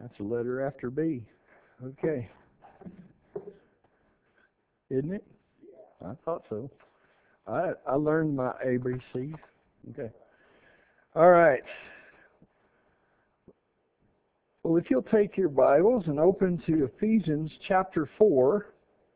That's a letter after B. Okay. Isn't it? I thought so. I learned my ABC. Okay. All right. Well, if you'll take your Bibles and open to Ephesians chapter 4.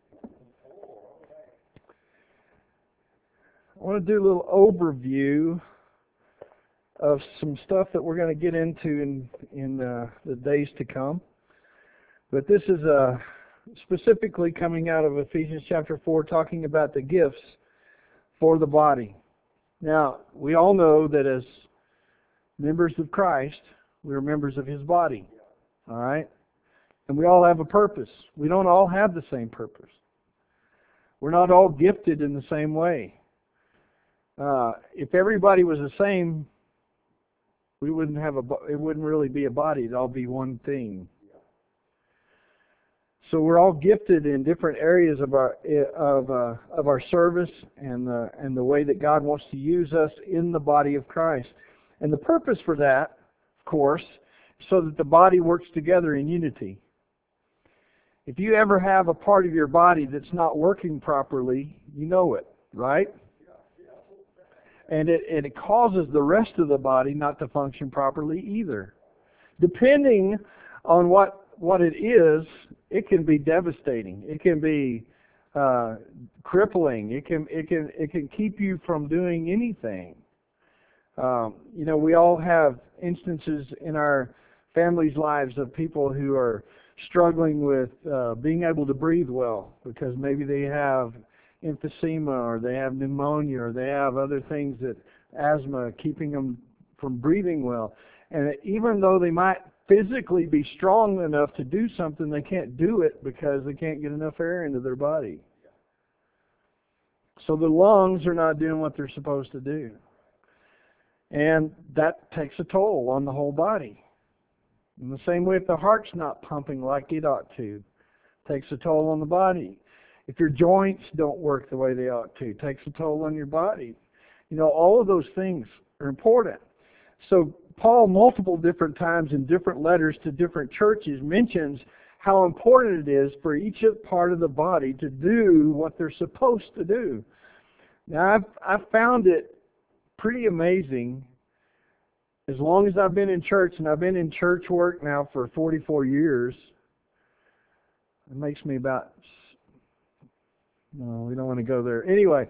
I want to do a little overview of some stuff that we're going to get into in the days to come. But this is specifically coming out of Ephesians chapter 4, talking about the gifts for the body. Now, we all know that as members of Christ, we are members of His body. All right? And we all have a purpose. We don't all have the same purpose. We're not all gifted in the same way. If everybody was the same, we wouldn't have it wouldn't really be a body. It'd all be one thing. So we're all gifted in different areas of our service and the way that God wants to use us in the body of Christ. And the purpose for that, of course, so that the body works together in unity. If you ever have a part of your body that's not working properly, you know it, right? And it causes the rest of the body not to function properly either. Depending on what it is, it can be devastating. It can be crippling. It can keep you from doing anything. We all have instances in our families' lives of people who are struggling with being able to breathe well because maybe they have emphysema or they have pneumonia or they have other things, that asthma, keeping them from breathing well. And even though they might physically be strong enough to do something, they can't do it because they can't get enough air into their body. So the lungs are not doing what they're supposed to do. And that takes a toll on the whole body. In the same way, if the heart's not pumping like it ought to, it takes a toll on the body. If your joints don't work the way they ought to, it takes a toll on your body. All of those things are important. So Paul, multiple different times in different letters to different churches, mentions how important it is for each part of the body to do what they're supposed to do. Now, I've found it pretty amazing, as long as I've been in church, and I've been in church work now for 44 years. It makes me about... No, we don't want to go there. Anyway,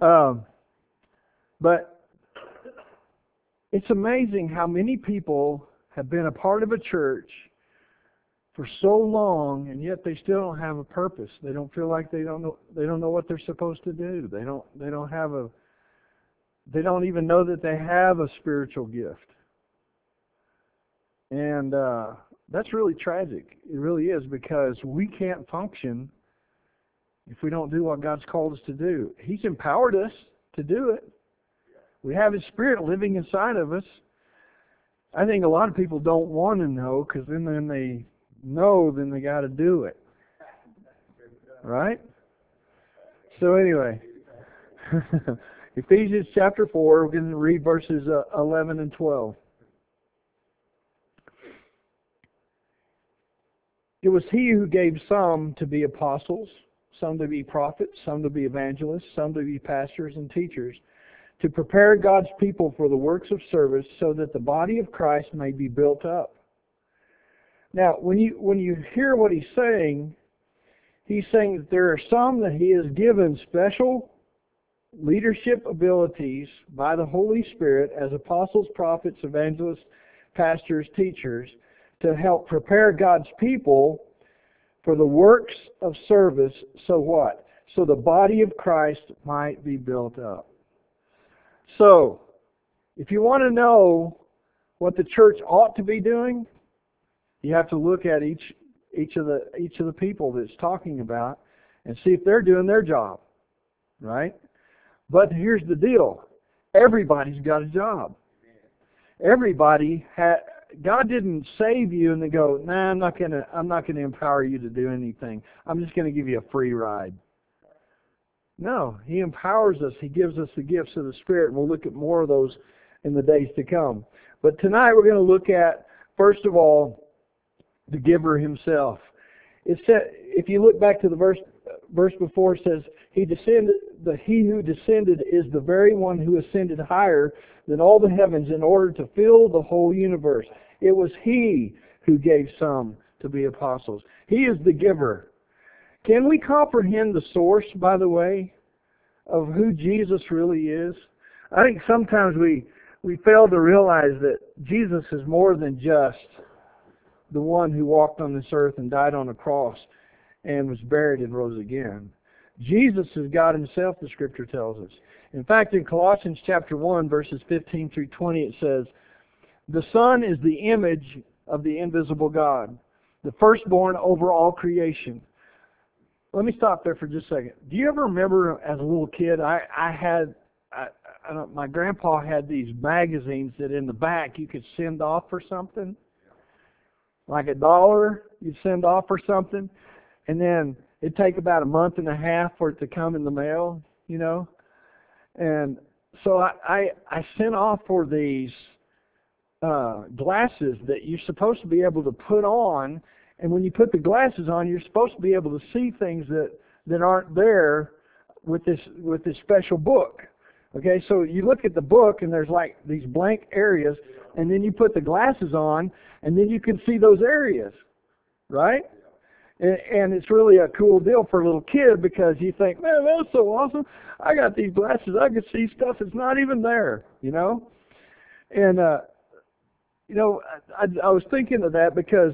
but it's amazing how many people have been a part of a church for so long, and yet they still don't have a purpose. They don't feel like they don't know what they're supposed to do. They don't even know that they have a spiritual gift. And that's really tragic. It really is, because we can't function if we don't do what God's called us to do. He's empowered us to do it. We have His Spirit living inside of us. I think a lot of people don't want to know, because then they know, then they got to do it. Right? So anyway, Ephesians chapter 4, we're going to read verses 11 and 12. It was He who gave some to be apostles, some to be prophets, some to be evangelists, some to be pastors and teachers, to prepare God's people for the works of service, so that the body of Christ may be built up. Now, when you hear what he's saying that there are some that He has given special leadership abilities by the Holy Spirit as apostles, prophets, evangelists, pastors, teachers, to help prepare God's people for the works of service, so what? So the body of Christ might be built up. So, if you want to know what the church ought to be doing, you have to look at each of the people that it's talking about and see if they're doing their job, right? But here's the deal: everybody's got a job. God didn't save you and then go, nah, I'm not gonna empower you to do anything. I'm just gonna give you a free ride. No, He empowers us. He gives us the gifts of the Spirit. We'll look at more of those in the days to come. But tonight we're going to look at, first of all, the giver himself. It said, if you look back to the verse before, it says, he who descended is the very one who ascended higher than all the heavens in order to fill the whole universe. It was he who gave some to be apostles. He is the giver. Can we comprehend the source, by the way, of who Jesus really is? I think sometimes we fail to realize that Jesus is more than just the one who walked on this earth and died on a cross and was buried and rose again. Jesus is God himself, the Scripture tells us. In fact, in Colossians chapter 1, verses 15 through 20, it says, the Son is the image of the invisible God, the firstborn over all creation. Let me stop there for just a second. Do you ever remember as a little kid, my grandpa had these magazines that in the back you could send off for something? Like $1, you'd send off for something, and then it'd take about a month and a half for it to come in the mail, you know? And so I sent off for these glasses that you're supposed to be able to put on, and when you put the glasses on, you're supposed to be able to see things that aren't there with this special book. Okay, so you look at the book and there's like these blank areas, and then you put the glasses on, and then you can see those areas, right? And it's really a cool deal for a little kid because you think, man, that's so awesome. I got these glasses. I can see stuff that's not even there, you know? And, you know, I was thinking of that because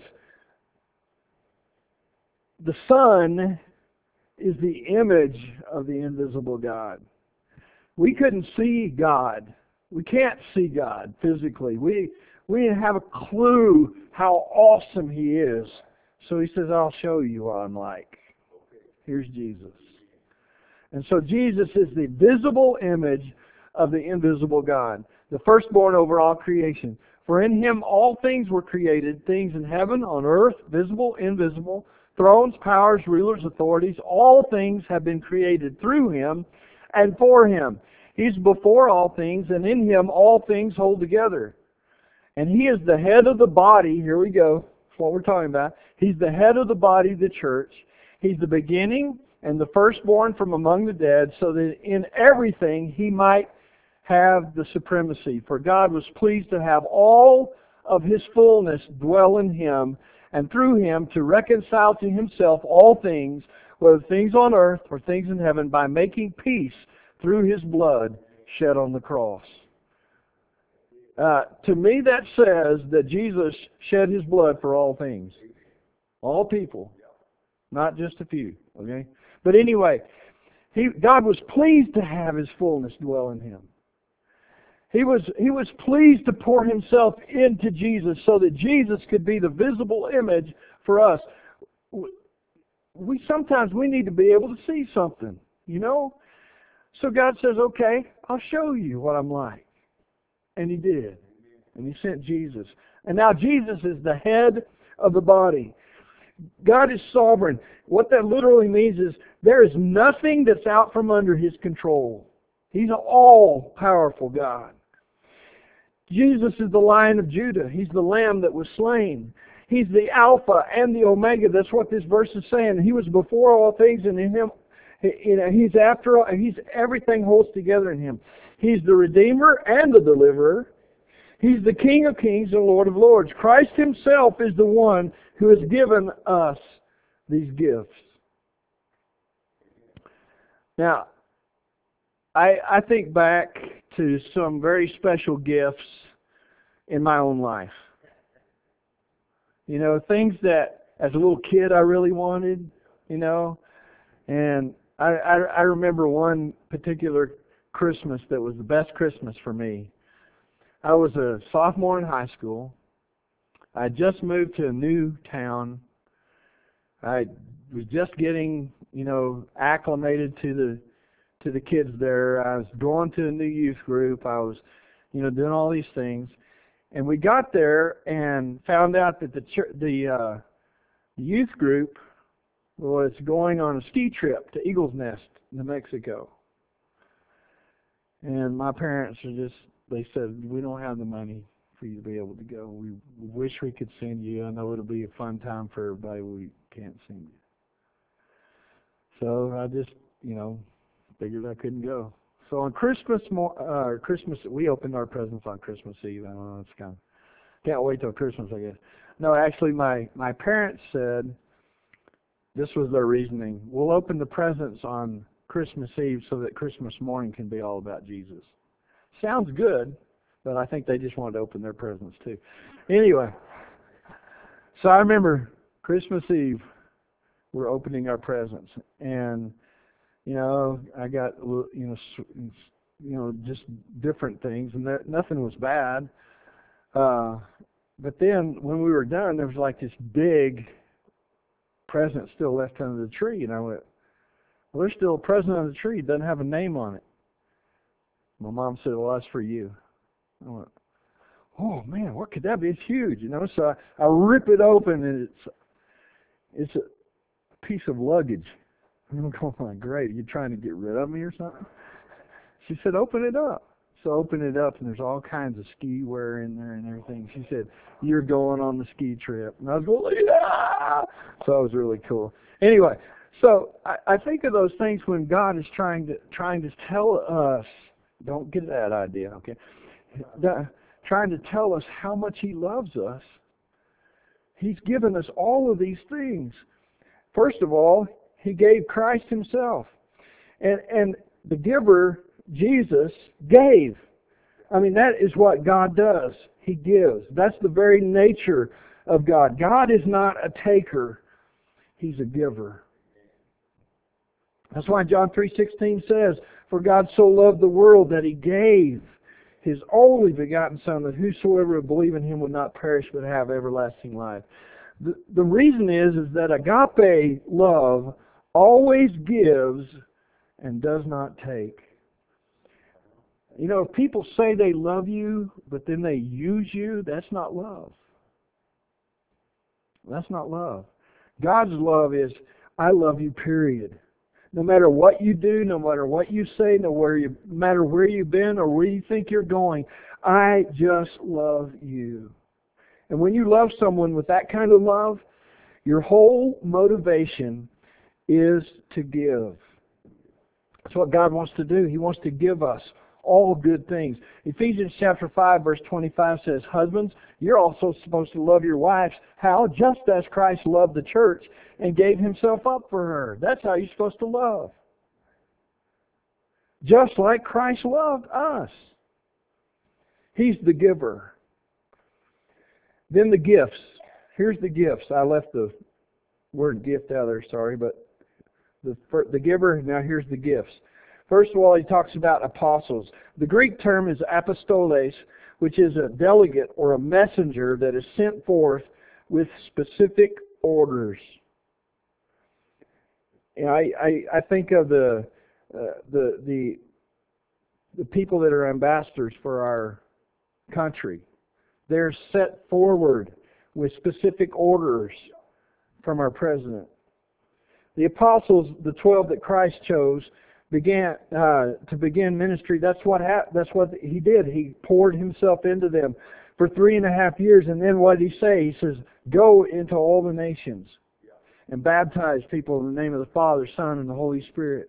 the Son is the image of the invisible God. We couldn't see God. We can't see God physically. We didn't have a clue how awesome He is. So He says, I'll show you what I'm like. Here's Jesus. And so Jesus is the visible image of the invisible God, the firstborn over all creation. For in Him all things were created, things in heaven, on earth, visible, invisible, thrones, powers, rulers, authorities. All things have been created through Him and for Him. He's before all things, and in Him all things hold together. And He is the head of the body. Here we go. That's what we're talking about. He's the head of the body, the church. He's the beginning and the firstborn from among the dead, so that in everything He might have the supremacy. For God was pleased to have all of His fullness dwell in Him, and through Him to reconcile to Himself all things, whether things on earth or things in heaven, by making peace through His blood shed on the cross. To me, that says that Jesus shed His blood for all things. All people. Not just a few. Okay? But anyway, God was pleased to have His fullness dwell in Him. He was pleased to pour Himself into Jesus so that Jesus could be the visible image for us. Sometimes we need to be able to see something, you know? So God says, okay, I'll show you what I'm like. And He did. And He sent Jesus. And now Jesus is the head of the body. God is sovereign. What that literally means is there is nothing that's out from under His control. He's an all-powerful God. Jesus is the Lion of Judah. He's the Lamb that was slain. He's the Alpha and the Omega. That's what this verse is saying. He was before all things, and in Him, He's after all. He's everything holds together in Him. He's the Redeemer and the Deliverer. He's the King of Kings and Lord of Lords. Christ Himself is the one who has given us these gifts. Now, I think back to some very special gifts in my own life. You know, things that as a little kid I really wanted, you know. And I remember one particular Christmas that was the best Christmas for me. I was a sophomore in high school. I had just moved to a new town. I was just getting, you know, acclimated to the kids there. I was going to a new youth group. I was, you know, doing all these things. And we got there and found out that the youth group was going on a ski trip to Eagle's Nest, New Mexico. And my parents they said, we don't have the money for you to be able to go. We wish we could send you. I know it'll be a fun time for everybody. We can't send you. So I just, figured I couldn't go. So on Christmas, we opened our presents on Christmas Eve. I don't know, it's can't wait till Christmas, I guess. No, actually, my parents said, this was their reasoning, we'll open the presents on Christmas Eve so that Christmas morning can be all about Jesus. Sounds good, but I think they just wanted to open their presents too. Anyway, so I remember Christmas Eve, we're opening our presents, and I got just different things, and nothing was bad. But then when we were done, there was like this big present still left under the tree, and I went, well, there's still a present on the tree. It doesn't have a name on it. My mom said, well, that's for you. I went, oh man, what could that be? It's huge, So I rip it open, and it's a piece of luggage. I'm going, great, are you trying to get rid of me or something? She said, open it up. So I open it up, and there's all kinds of ski wear in there and everything. She said, you're going on the ski trip. And I was going, yeah! So that was really cool. Anyway, so I think of those things when God is trying to tell us, don't get that idea, okay? Trying to tell us how much He loves us. He's given us all of these things. First of all, He gave Christ Himself. And the giver, Jesus, gave. I mean, that is what God does. He gives. That's the very nature of God. God is not a taker. He's a giver. That's why John 3:16 says, for God so loved the world that He gave His only begotten Son, that whosoever would believe in Him would not perish but have everlasting life. The reason is that agape love always gives and does not take. If people say they love you, but then they use you, that's not love. That's not love. God's love is, I love you, period. No matter what you do, no matter what you say, no matter where you've been or where you think you're going, I just love you. And when you love someone with that kind of love, your whole motivation is to give. That's what God wants to do. He wants to give us all good things. Ephesians chapter 5, verse 25 says, husbands, you're also supposed to love your wives. How? Just as Christ loved the church and gave Himself up for her. That's how you're supposed to love. Just like Christ loved us. He's the giver. Then the gifts. Here's the gifts. I left the word gift out there, sorry, but the giver, now here's the gifts. First of all, he talks about apostles. The Greek term is apostoles, which is a delegate or a messenger that is sent forth with specific orders. And I think of the people that are ambassadors for our country. They're set forward with specific orders from our president. The apostles, the 12 that Christ chose, began to begin ministry. That's what He did. He poured Himself into them for 3.5 years, and then what did He say? He says, "Go into all the nations and baptize people in the name of the Father, Son, and the Holy Spirit."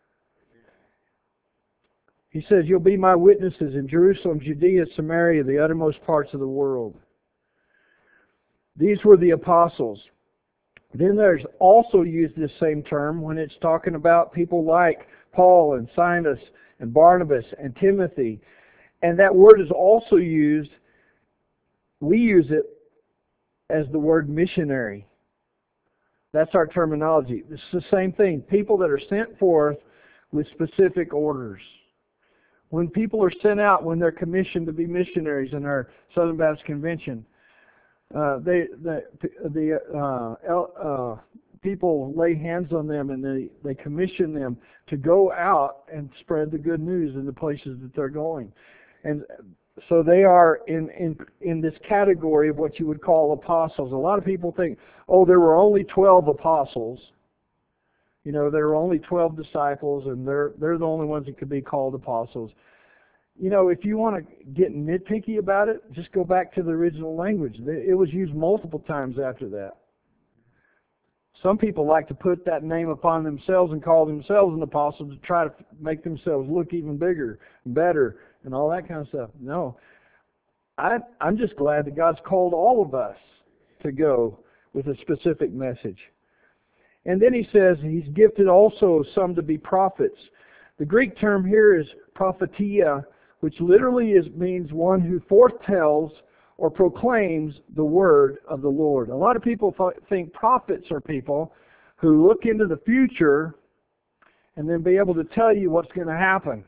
He says, "You'll be my witnesses in Jerusalem, Judea, Samaria, the uttermost parts of the world." These were the apostles. Then there's also used this same term when it's talking about people like Paul and Silas and Barnabas and Timothy. And that word is also used, we use it as the word missionary. That's our terminology. It's the same thing. People that are sent forth with specific orders. When people are sent out, when they're commissioned to be missionaries in our Southern Baptist Convention, people lay hands on them and they commission them to go out and spread the good news in the places that they're going. And so they are in this category of what you would call apostles. A lot of people think, oh, there were only 12 apostles. There were only 12 disciples, and they're the only ones that could be called apostles. if you want to get nitpicky about it, just go back to the original language. It was used multiple times after that. Some people like to put that name upon themselves and call themselves an apostle to try to make themselves look even bigger and better and all that kind of stuff. No. I'm just glad that God's called all of us to go with a specific message. And then he says he's gifted also some to be prophets. The Greek term here is prophetia, which literally means one who foretells or proclaims the word of the Lord. A lot of people think prophets are people who look into the future and then be able to tell you what's going to happen.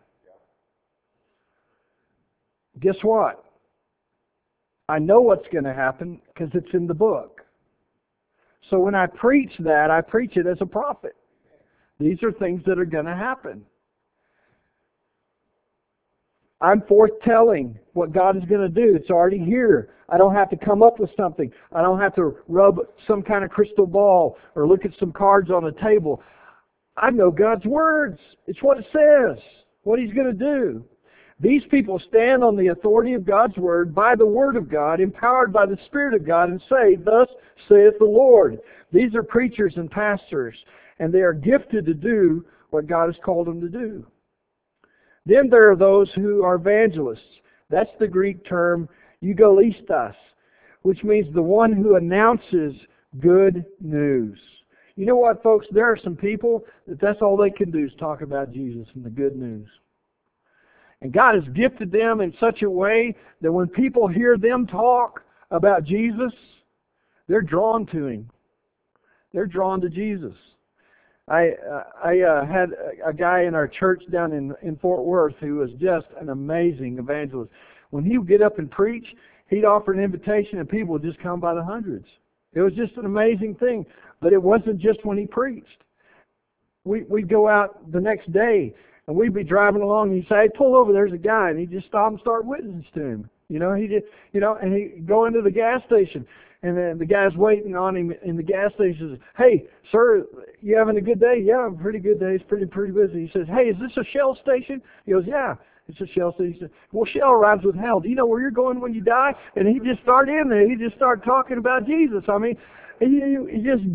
Guess what? I know what's going to happen because it's in the book. So when I preach that, I preach it as a prophet. These are things that are going to happen. I'm foretelling what God is going to do. It's already here. I don't have to come up with something. I don't have to rub some kind of crystal ball or look at some cards on a table. I know God's words. It's what it says, what He's going to do. These people stand on the authority of God's Word, by the Word of God, empowered by the Spirit of God, and say, "Thus saith the Lord." These are preachers and pastors, and they are gifted to do what God has called them to do. Then there are those who are evangelists. That's the Greek term eugolistas, which means the one who announces good news. You know what, folks? There are some people that's all they can do is talk about Jesus and the good news. And God has gifted them in such a way that when people hear them talk about Jesus, they're drawn to Him. They're drawn to Jesus. I had a guy in our church down in Fort Worth who was just an amazing evangelist. When he would get up and preach, he'd offer an invitation and people would just come by the hundreds. It was just an amazing thing. But it wasn't just when he preached. We'd go out the next day and we'd be driving along and he'd say, "Hey, pull over, there's a guy," and he'd just stop and start witnessing to him. And he'd go into the gas station. And then the guy's waiting on him in the gas station. Says, "Hey, sir, you having a good day?" "Yeah, I'm pretty good day. It's pretty busy." He says, "Hey, is this a Shell station?" He goes, "Yeah, it's a Shell station." He says, "Well, Shell rhymes with hell. Do you know where you're going when you die?" And he just started in there. He just started talking about Jesus. I mean, he just,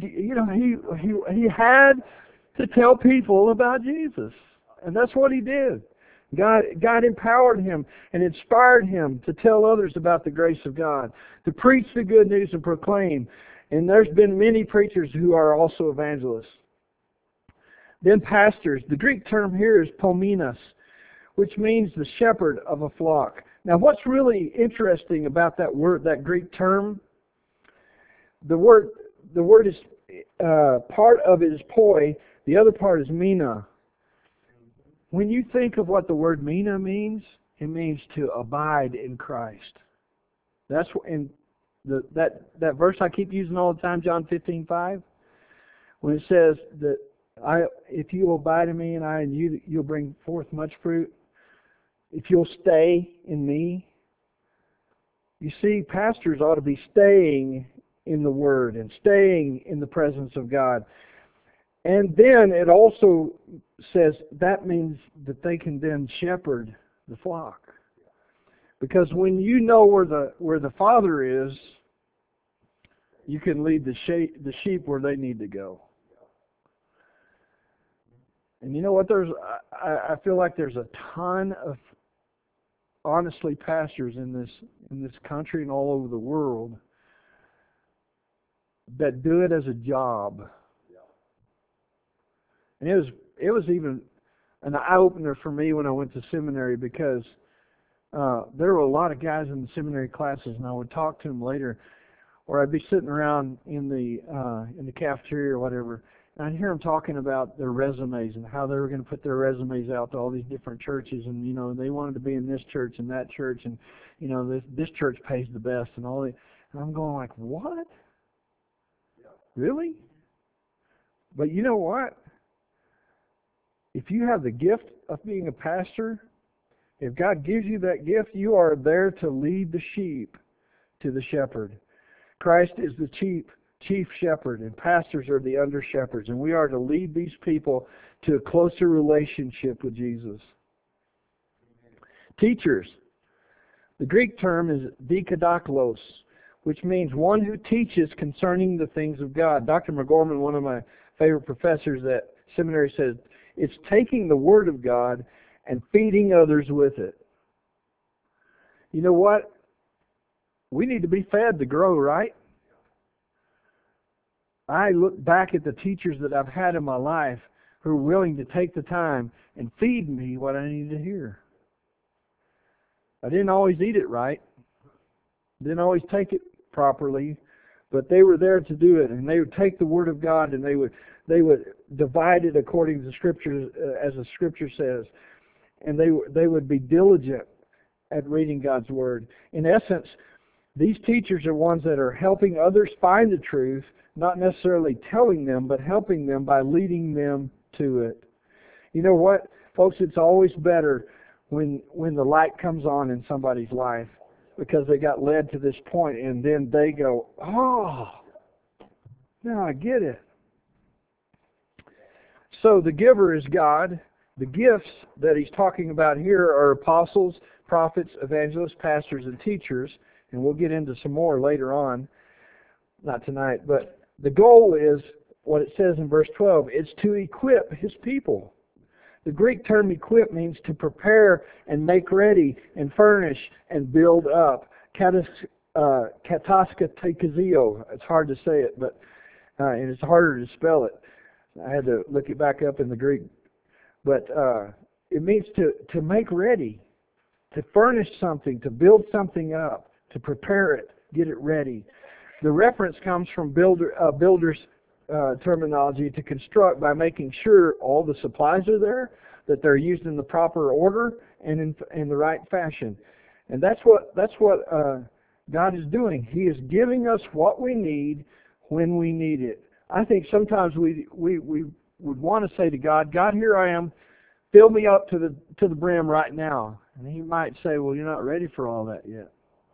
he had to tell people about Jesus. And that's what he did. God empowered him and inspired him to tell others about the grace of God, to preach the good news and proclaim. And there's been many preachers who are also evangelists. Then pastors. The Greek term here is pomenos, which means the shepherd of a flock. Now what's really interesting about that word, that Greek term, the word is, part of it is poi, the other part is mina. When you think of what the word mina means, it means to abide in Christ. That's in that verse I keep using all the time, John 15:5, when it says that if you abide in me and I in you, you'll bring forth much fruit. If you'll stay in me. You see, pastors ought to be staying in the Word and staying in the presence of God. And then it also says that means that they can then shepherd the flock. Because when you know where the Father is, you can lead the sheep where they need to go. And you know what? I feel like there's a ton of honestly pastors in this country and all over the world that do it as a job. And it was even an eye-opener for me when I went to seminary, because there were a lot of guys in the seminary classes, and I would talk to them later, or I'd be sitting around in the cafeteria or whatever, and I'd hear them talking about their resumes and how they were going to put their resumes out to all these different churches, and they wanted to be in this church and that church, and this church pays the best and all that. And I'm going like, what? Really? But you know what? If you have the gift of being a pastor, if God gives you that gift, you are there to lead the sheep to the shepherd. Christ is the chief shepherd, and pastors are the under shepherds, and we are to lead these people to a closer relationship with Jesus. Teachers. The Greek term is dikadaklos, which means one who teaches concerning the things of God. Dr. McGorman, one of my favorite professors at seminary, says it's taking the Word of God and feeding others with it. You know what? We need to be fed to grow, right? I look back at the teachers that I've had in my life who are willing to take the time and feed me what I need to hear. I didn't always eat it right. Didn't always take it properly, but they were there to do it, and they would take the Word of God and they would divide it according to the Scripture, as the Scripture says, and they would be diligent at reading God's Word. In essence, these teachers are ones that are helping others find the truth, not necessarily telling them, but helping them by leading them to it. You know what, folks? It's always better when the light comes on in somebody's life, because they got led to this point, and then they go, oh, now I get it. So the giver is God. The gifts that he's talking about here are apostles, prophets, evangelists, pastors, and teachers, and we'll get into some more later on, not tonight, but the goal is what it says in verse 12. It's to equip his people. The Greek term equip means to prepare and make ready and furnish and build up. Kataskatekazio. It's hard to say it, but and it's harder to spell it. I had to look it back up in the Greek. But it means to make ready, to furnish something, to build something up, to prepare it, get it ready. The reference comes from builder's terminology, to construct by making sure all the supplies are there, that they're used in the proper order and in the right fashion. And that's what God is doing. He is giving us what we need when we need it. I think sometimes we would want to say to God, God, here I am, fill me up to the brim right now. And He might say, well, you're not ready for all that yet.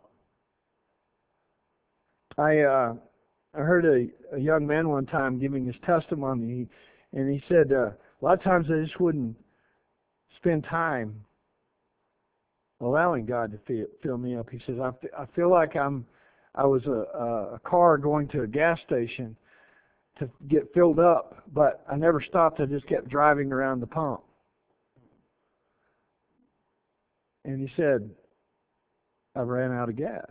I heard a young man one time giving his testimony, and he said a lot of times I just wouldn't spend time allowing God to fill me up. He says, I feel like I was a car going to a gas station to get filled up, but I never stopped. I just kept driving around the pump. And he said, I ran out of gas.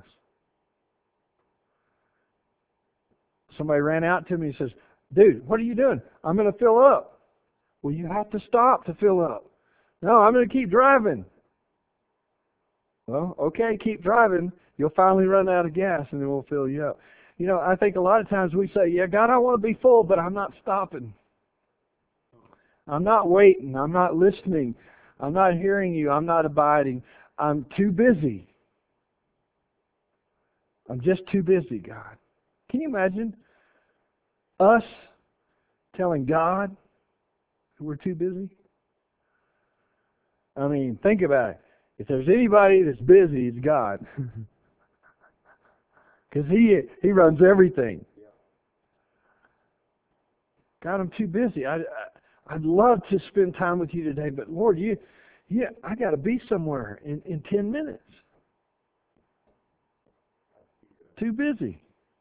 Somebody ran out to me and says, dude, what are you doing? I'm going to fill up. Well, you have to stop to fill up. No, I'm going to keep driving. Well, okay, keep driving. You'll finally run out of gas, and then we'll fill you up. You know, I think a lot of times we say, yeah, God, I want to be full, but I'm not stopping. I'm not waiting. I'm not listening. I'm not hearing you. I'm not abiding. I'm too busy. I'm just too busy, God. Can you imagine us telling God we're too busy? I mean, think about it. If there's anybody that's busy, it's God. Because He runs everything. God, I'm too busy. I'd love to spend time with you today, but Lord, I got to be somewhere in 10 minutes. Too busy.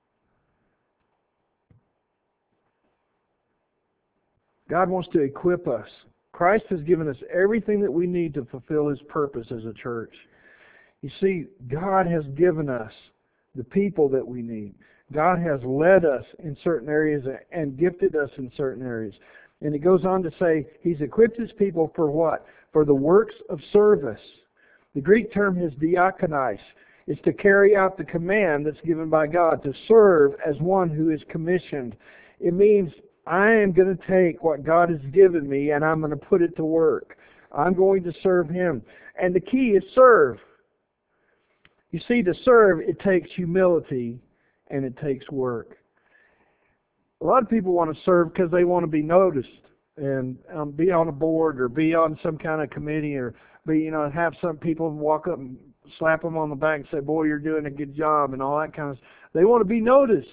God wants to equip us. Christ has given us everything that we need to fulfill His purpose as a church. You see, God has given us the people that we need. God has led us in certain areas and gifted us in certain areas. And it goes on to say He's equipped His people for what? For the works of service. The Greek term is diakonis. It's to carry out the command that's given by God, to serve as one who is commissioned. It means I am going to take what God has given me and I'm going to put it to work. I'm going to serve Him. And the key is serve. You see, to serve, it takes humility and it takes work. A lot of people want to serve because they want to be noticed and be on a board or be on some kind of committee or have some people walk up and slap them on the back and say, boy, you're doing a good job and all that kind of stuff. They want to be noticed.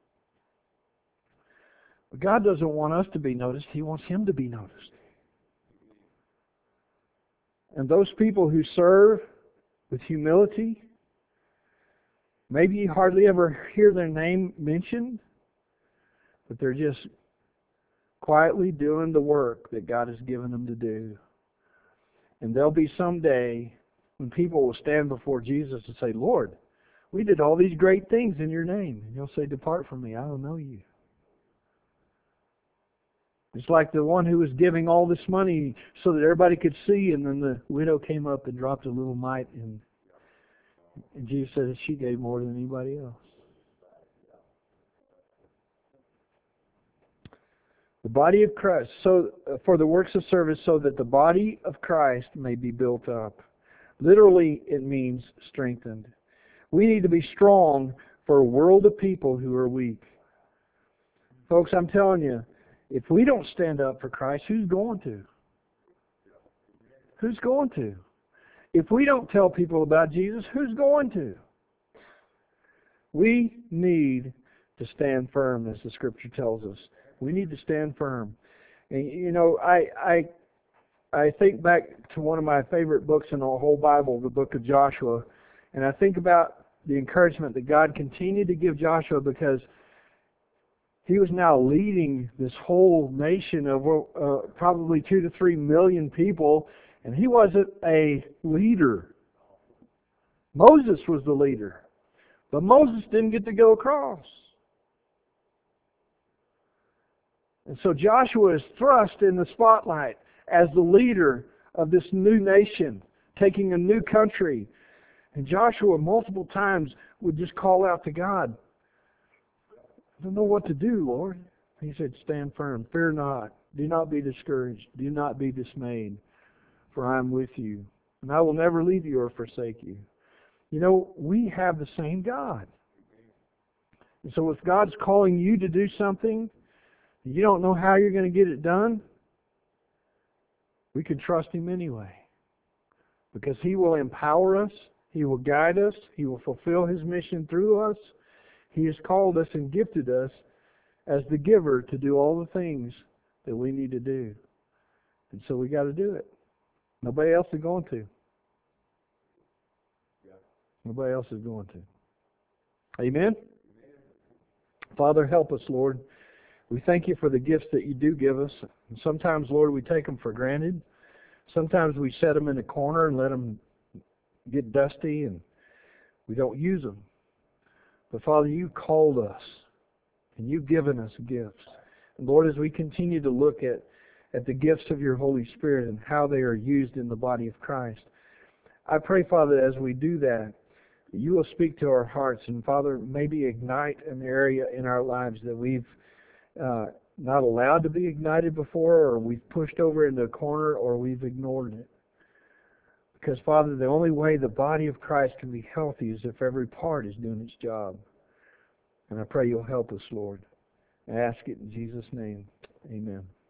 But God doesn't want us to be noticed. He wants Him to be noticed. And those people who serve with humility. Maybe you hardly ever hear their name mentioned, but they're just quietly doing the work that God has given them to do. And there'll be some day when people will stand before Jesus and say, Lord, we did all these great things in your name. And He'll say, depart from me, I don't know you. It's like the one who was giving all this money so that everybody could see, and then the widow came up and dropped a little mite, and Jesus said that she gave more than anybody else. The body of Christ, for the works of service, so that the body of Christ may be built up. Literally, it means strengthened. We need to be strong for a world of people who are weak. Folks, I'm telling you, if we don't stand up for Christ, who's going to? Who's going to? If we don't tell people about Jesus, who's going to? We need to stand firm, as the Scripture tells us. We need to stand firm. And you know, I think back to one of my favorite books in the whole Bible, the book of Joshua, and I think about the encouragement that God continued to give Joshua, because he was now leading this whole nation of probably 2 to 3 million people, and he wasn't a leader. Moses was the leader, but Moses didn't get to go across. And so Joshua is thrust in the spotlight as the leader of this new nation, taking a new country. And Joshua multiple times would just call out to God, I don't know what to do, Lord. He said, stand firm. Fear not. Do not be discouraged. Do not be dismayed, for I am with you. And I will never leave you or forsake you. You know, we have the same God. And so if God's calling you to do something, you don't know how you're going to get it done, we can trust Him anyway. Because He will empower us. He will guide us. He will fulfill His mission through us. He has called us and gifted us as the giver to do all the things that we need to do. And so we got to do it. Nobody else is going to. Nobody else is going to. Amen? Father, help us, Lord. We thank You for the gifts that You do give us. And sometimes, Lord, we take them for granted. Sometimes we set them in a corner and let them get dusty and we don't use them. But Father, You called us and You've given us gifts. And Lord, as we continue to look at the gifts of Your Holy Spirit and how they are used in the body of Christ, I pray, Father, as we do that, You will speak to our hearts and, Father, maybe ignite an area in our lives that we've not allowed to be ignited before, or we've pushed over into a corner, or we've ignored it. Because, Father, the only way the body of Christ can be healthy is if every part is doing its job. And I pray You'll help us, Lord. I ask it in Jesus' name. Amen.